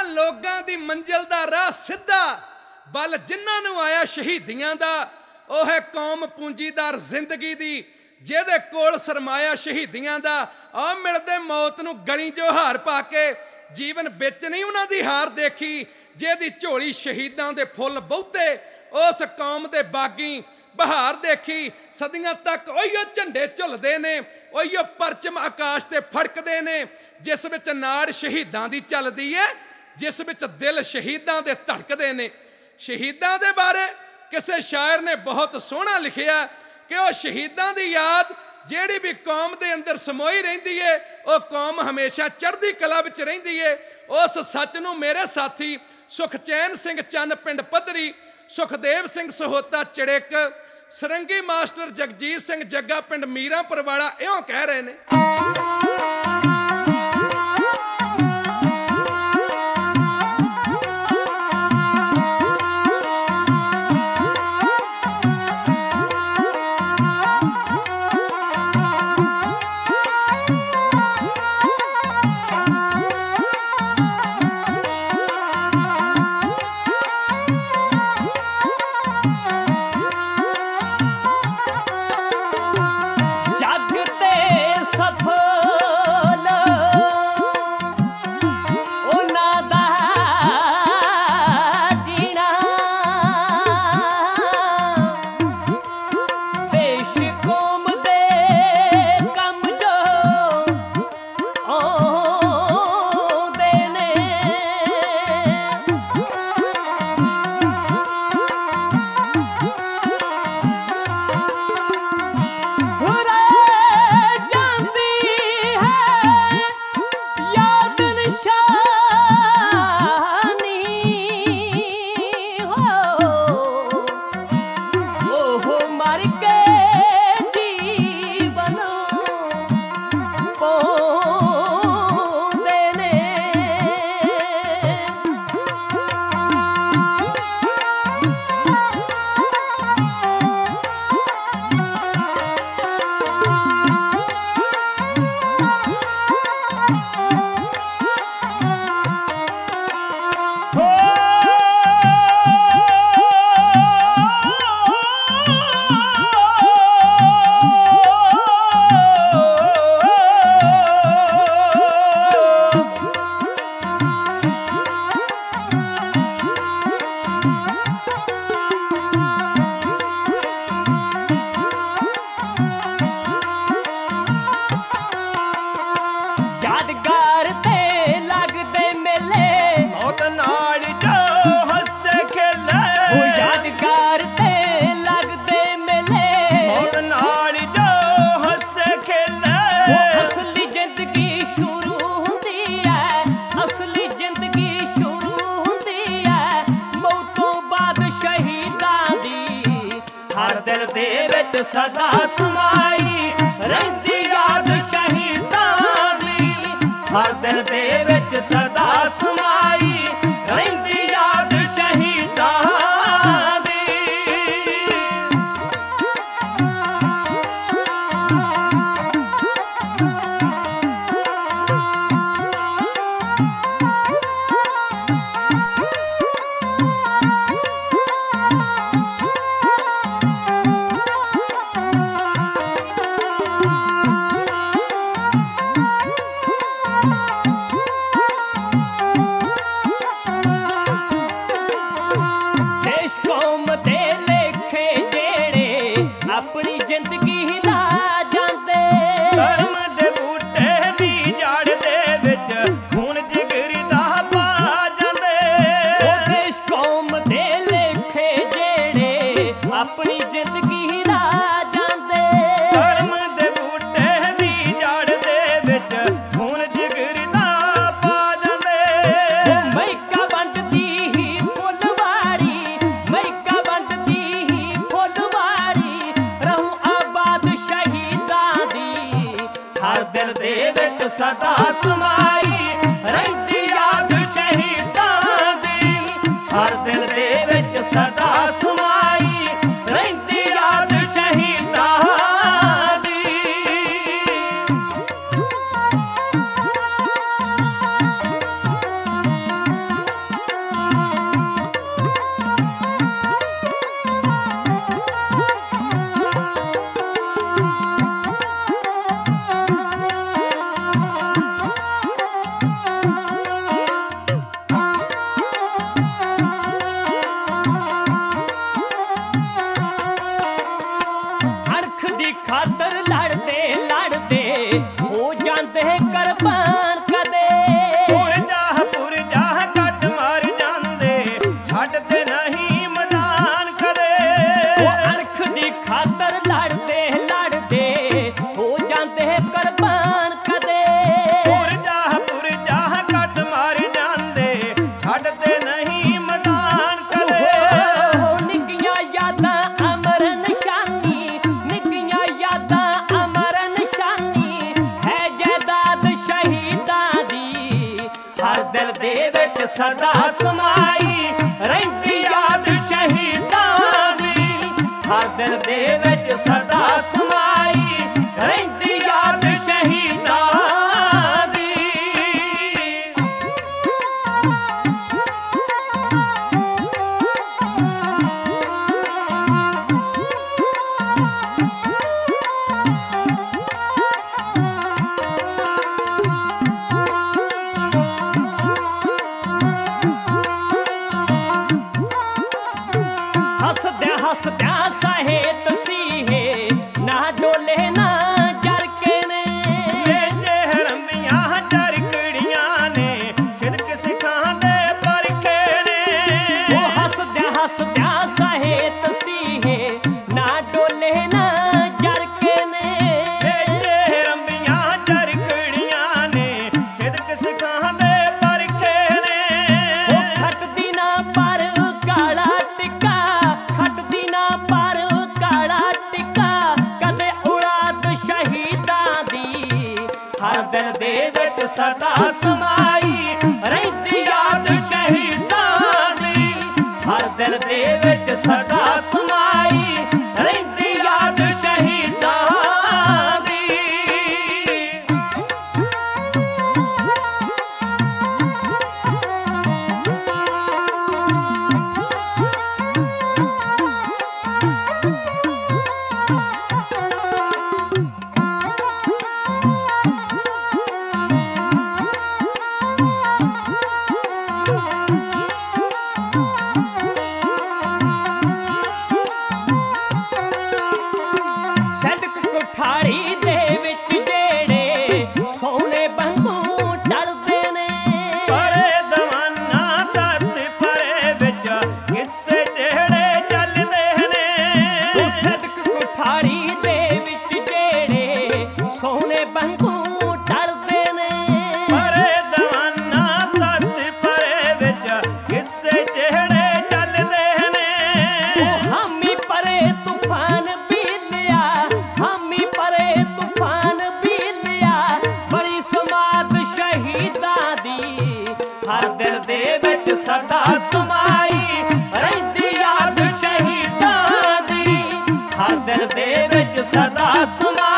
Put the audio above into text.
ਉਹਨਾਂ ਲੋਕਾਂ ਦੀ ਮੰਜ਼ਿਲ ਦਾ ਰਾਹ ਸਿੱਧਾ ਬਲ ਜਿਨ੍ਹਾਂ ਨੂੰ ਆਇਆ ਸ਼ਹੀਦੀਆਂ ਦਾ। ਉਹ ਹੈ ਕੌਮ ਪੂੰਜੀਦਾਰ ਜ਼ਿੰਦਗੀ ਦੀ, ਜਿਹਦੇ ਕੋਲ ਸਰਮਾਇਆ ਸ਼ਹੀਦੀਆਂ ਦਾ। ਆ ਮਿਲਦੇ ਮੌਤ ਨੂੰ ਗਲੀ 'ਚੋਂ ਹਾਰ ਪਾ ਕੇ, ਜੀਵਨ ਵਿੱਚ ਨਹੀਂ ਉਹਨਾਂ ਦੀ ਹਾਰ ਦੇਖੀ। ਜਿਹਦੀ ਝੋਲੀ ਸ਼ਹੀਦਾਂ ਦੇ ਫੁੱਲ ਬਹੁਤੇ, ਉਸ ਕੌਮ ਦੇ ਬਾਗੀ ਬਹਾਰ ਦੇਖੀ। ਸਦੀਆਂ ਤੱਕ ਉਹੀਓ ਝੰਡੇ ਝੁੱਲਦੇ ਨੇ, ਉਹੀਓ ਪਰਚਮ ਆਕਾਸ਼ ਤੇ ਫੜਕਦੇ ਨੇ, ਜਿਸ ਵਿੱਚ ਨਾੜ ਸ਼ਹੀਦਾਂ ਦੀ ਚੱਲਦੀ ਹੈ, ਜਿਸ ਵਿੱਚ ਦਿਲ ਸ਼ਹੀਦਾਂ ਦੇ ਧੜਕਦੇ ਨੇ। ਸ਼ਹੀਦਾਂ ਦੇ ਬਾਰੇ ਕਿਸੇ ਸ਼ਾਇਰ ਨੇ ਬਹੁਤ ਸੋਹਣਾ ਲਿਖਿਆ ਕਿ ਉਹ ਸ਼ਹੀਦਾਂ ਦੀ ਯਾਦ ਜਿਹੜੀ ਵੀ ਕੌਮ ਦੇ ਅੰਦਰ ਸਮੋਈ ਰਹਿੰਦੀ ਏ, ਉਹ ਕੌਮ ਹਮੇਸ਼ਾ ਚੜ੍ਹਦੀ ਕਲਾ ਵਿੱਚ ਰਹਿੰਦੀ ਏ। ਉਸ ਸੱਚ ਨੂੰ ਮੇਰੇ ਸਾਥੀ ਸੁਖਚੈਨ ਸਿੰਘ ਚੰਨ ਪਿੰਡ ਪੱਧਰੀ, ਸੁਖਦੇਵ ਸਿੰਘ ਸਹੋਤਾ ਚੜਿੱਕ, ਸਰੰਗੀ ਮਾਸਟਰ ਜਗਜੀਤ ਸਿੰਘ ਜੱਗਾ ਪਿੰਡ ਮੀਰਾਂਪੁਰ ਵਾਲਾ ਇਉਂ ਕਹਿ ਰਹੇ ਨੇ। ਸਦਾ ਸਮਾਈ ਰਹਿੰਦੀ ਯਾਦ ਸ਼ਹੀਦਾਂ ਦੀ, ਹਰ ਦਿਲ ਦੇ ਵਿੱਚ ਸਦਾ ਸਮਾਈ ਰਹਿੰਦੀ ਯਾਦ ਸ਼ਹੀਦਾਂ ਦੀ। ਆਪਣੀ ਜ਼ਿੰਦਗੀ ਲਾ ਜਾਂਦੇ, ਧਰਮ ਦੇ ਬੂਟੇ ਦੀ ਜੜ ਦੇ ਵਿੱਚ ਖੂਨ ਜਿਗਰ ਦਾ ਪਾ ਜਾਂਦੇ। ਉਹ ਦੇਸ਼ ਕੌਮ ਦੇ ਲੇਖੇ ਜਿਹੜੇ ਆਪਣੀ ਜ਼ਿੰਦਗੀ ਲਾ ਜਾਂਦੇ, ਧਰਮ ਦੇ ਬੂਟੇ ਦੀ ਜੜ ਦੇ ਵਿੱਚ ਖੂਨ ਜਿਗਰ ਦਾ ਪਾ ਜਾਂਦੇ। ਮੈਕਾ ਵੰਡਦੀ ਹੀ ਫੁੱਲਵਾੜੀ, ਮੈਕਾ ਵੰਡਦੀ ਹੀ ਫੁੱਲਵਾੜੀ, ਰਹੂ ਆਬਾਦ ਸ਼ਹੀਦਾਂ ਦੀ, ਹਰ ਦਿਲ ਦੇ ਵਿੱਚ ਸਦਾ ਸਮਾਈ ਰਹਿੰਦੀ ਯਾਦ ਸ਼ਹੀਦਾਂ ਦੀ, ਹਰ ਦਿਲ ਦੇ ਵਿੱਚ ਸਦਾ ਸਮਾਈ ਰਹਿੰਦੀ ਯਾਦ ਸ਼ਹੀਦਾਂ ਦੀ। ਦੇ ਵਿੱਚ ਸਦਾ ਸਮਾਈ ਰਹਿੰਦੀ ਯਾਦ ਸ਼ਹੀਦਾਂ ਦੀ ਹਰ ਦਿਲ ਦੇ ਵਿੱਚ ਸਦਾ ਸਮਾਈ ਰਹਿੰਦੀ ਯਾਦ ਸ਼ਹੀਦਾਂ ਦੀ ਹੱਸਦਿਆਂ ਹੱਸਦਿਆਂ ਸਾਹੇ ਤਸੀਹੇ ਨਾ ਡੋਲੇ ਨਾ ਜਰ ਕੇ ਨੇ ਜੇ ਹਰਮੀਆਂ ਚਰਕੜੀਆਂ ਨੇ ਸਿਦਕ ਸਿਖਾਉਂਦੇ ਪਰਖੇ ਨੇ ਉਹ ਹੱਸਦਿਆਂ ਹੱਸਦਿਆਂ ਸਾਹੇ ਤਸੀਹੇ ਨਾ ਡੋਲੇ ਨਾ ਜਰ ਕੇ ਨੇ ਜੇ ਹਰਮੀਆਂ ਚਰਕੜੀਆਂ ਨੇ ਸਿਦਕ ਸਿਖਾਉਂਦੇ ਪਰਖੇ ਨੇ ਉਹ ਖੱਟਦੀ ਨਾ ਪਰ ਕਾਲਾ ਟਿੱਕਾ ਖੱਟਦੀ ਨਾ ਪਰ ਕਾਲਾ ਟਿੱਕਾ ਕਦੇ ਔਲਾਦ ਸ਼ਹੀਦਾਂ ਦੀ ਹਰ ਦਿਲ ਦੇ ਵਿੱਚ ਸਦਾ ਸਮਾਈ ਰਹਿੰਦੀ ਯਾਦ ਸ਼ਹੀਦਾਂ ਦੀ ਹਰ ਦਿਲ ਦੇ ਵਿੱਚ ਸਦਾ ਸਮਾਈ ਰਹਿੰਦੀ ਯਾਦ ਸ਼ਹੀਦਾਂ ਦੀ ਸਦਕ ਕੁਠਾਰੀ ਦੇ ਵਿੱਚ ਜਿਹੜੇ ਸੋਨੇ ਵਾਂਗੂ ਟਲਦੇ ਨੇ ਪਰੇ ਦਵਾਨਾ ਸੱਤ ਪਰੇ ਵਿੱਚ ਕਿੱਸੇ ਜਿਹੜੇ ਚੱਲਦੇ ਨੇ ਉਹ ਸਦਕ ਕੁਠਾਰੀ ਦੇ ਵਿੱਚ ਜਿਹੜੇ ਸੋਨੇ ਵਾਂਗੂ ਟਲਦੇ ਨੇ ਪਰੇ ਦਵਾਨਾ ਸੱਤ ਪਰੇ ਵਿੱਚ ਕਿੱਸੇ ਜਿਹੜੇ ਚੱਲਦੇ ਨੇ ਉਹ ਹਾਮੀ ਪਰੇ ਤੂਫਾਨ ਵੀ ਲਿਆ ਹਾਮੀ ਪਰੇ ਤੂਫਾਨ ਵੀ ਲਿਆ ਬੜੀ ਸਮਾਤ ਸ਼ਹੀਦਾਂ ਦੀ ਹਰ ਦਿਲ ਦੇ ਵਿੱਚ ਸਦਾ ਸਮਾਈ ਰਹਿੰਦੀ ਯਾਦ ਸ਼ਹੀਦਾਂ ਦੀ ਹਰ ਦਿਲ ਦੇ ਵਿੱਚ ਸਦਾ ਸਮਾਈ